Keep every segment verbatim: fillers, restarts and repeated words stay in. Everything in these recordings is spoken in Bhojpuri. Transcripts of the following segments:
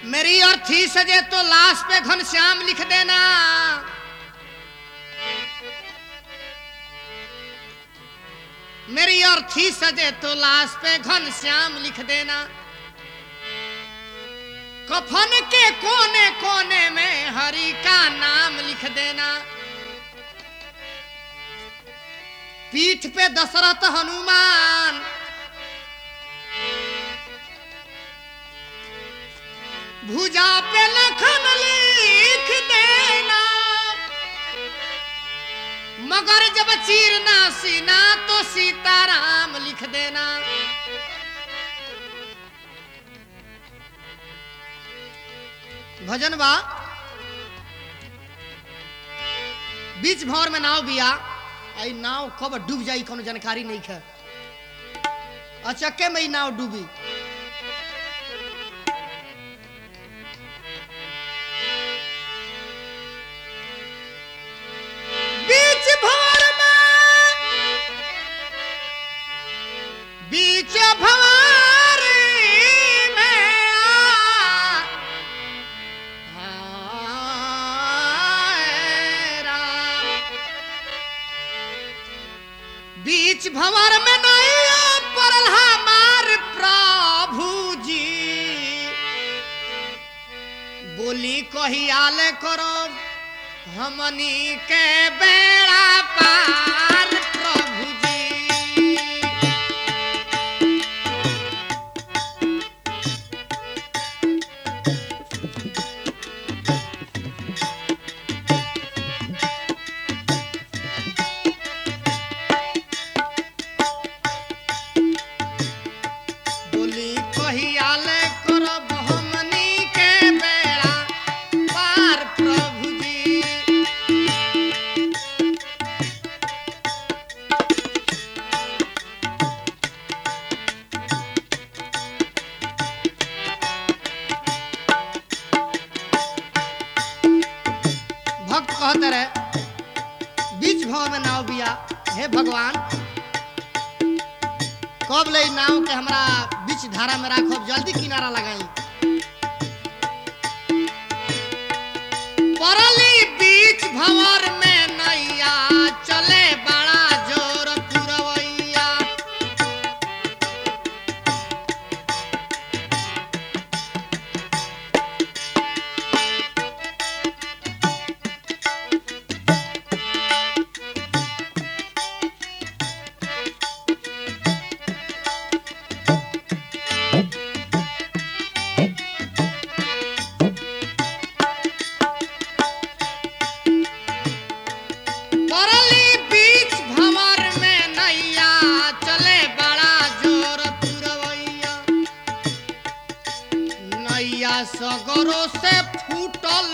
मेरी अर्थी सजे तो लाश पे घनश्याम लिख देना, मेरी अर्थी सजे तो लाश पे घनश्याम लिख देना। कफन के कोने कोने में हरि का नाम लिख देना। पीठ पे दशरथ हनुमान, भुजा पे लखन लिख देना। मगर जब चीरना सीना तो सीताराम लिख देना। भजन बा बीच भौर में नाव बिया, आई नाव कब डूब जाई कोनो जानकारी नहीं है। अचक्के में नाव डूबी। बीच भौर में बीच भौर में बीच भंवर में नहीं पड़ल हमार प्रभु जी। बोली कहियाल करो हमनी के बेड़ा पार प्रभु जी। बीच भाव में नाव बिया, हे भगवान कब ले नाव के हमरा बीच धारा में राखब, जल्दी किनारा लगाई। परली बीच भंवर में नैया चले बड़ा जोर पुरवैया। सगरों से फूटल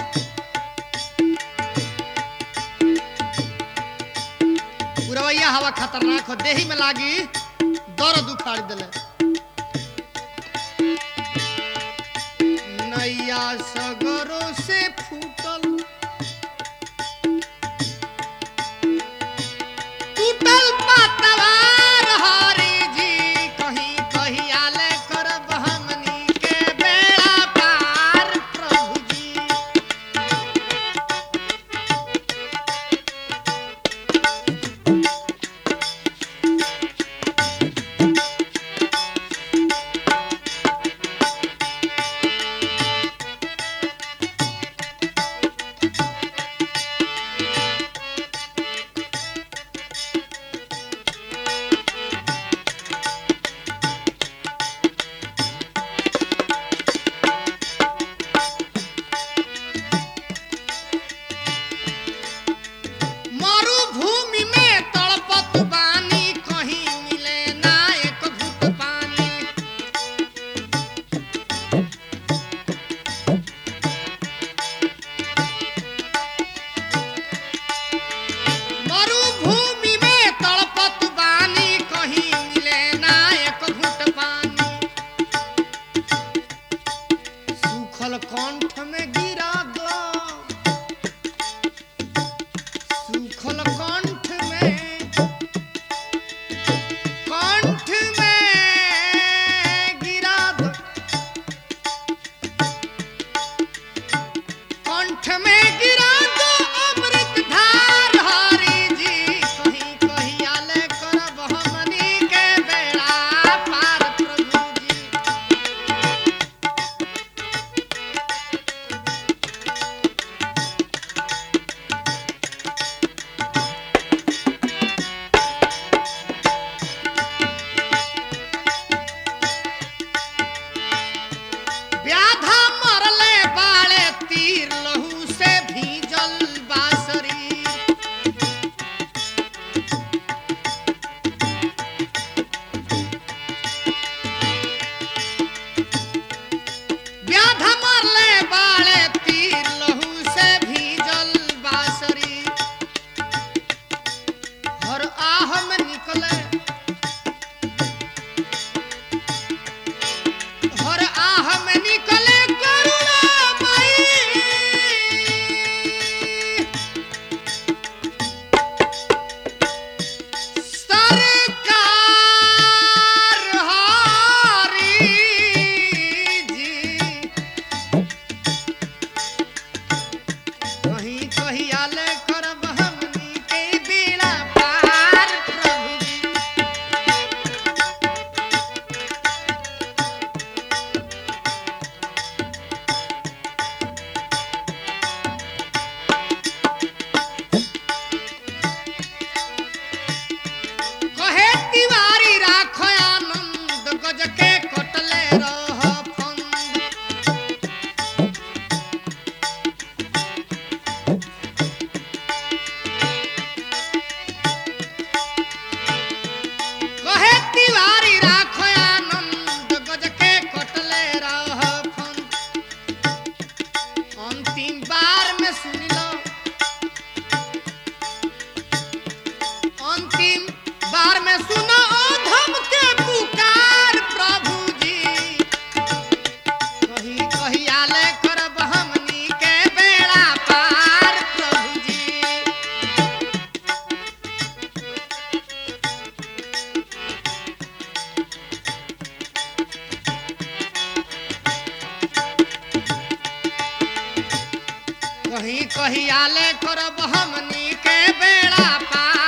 पुरवैया हवा खतरनाक हो, देही में लागी दर्द उखाड़ दिले। नैया सगरों से फूटल टूटल पतवार हरि जी। कहीं कहीं आले करब हमनी के बेड़ा पार प्रभु जी। कहीं कहियाले करब हमनी के बेड़ा पार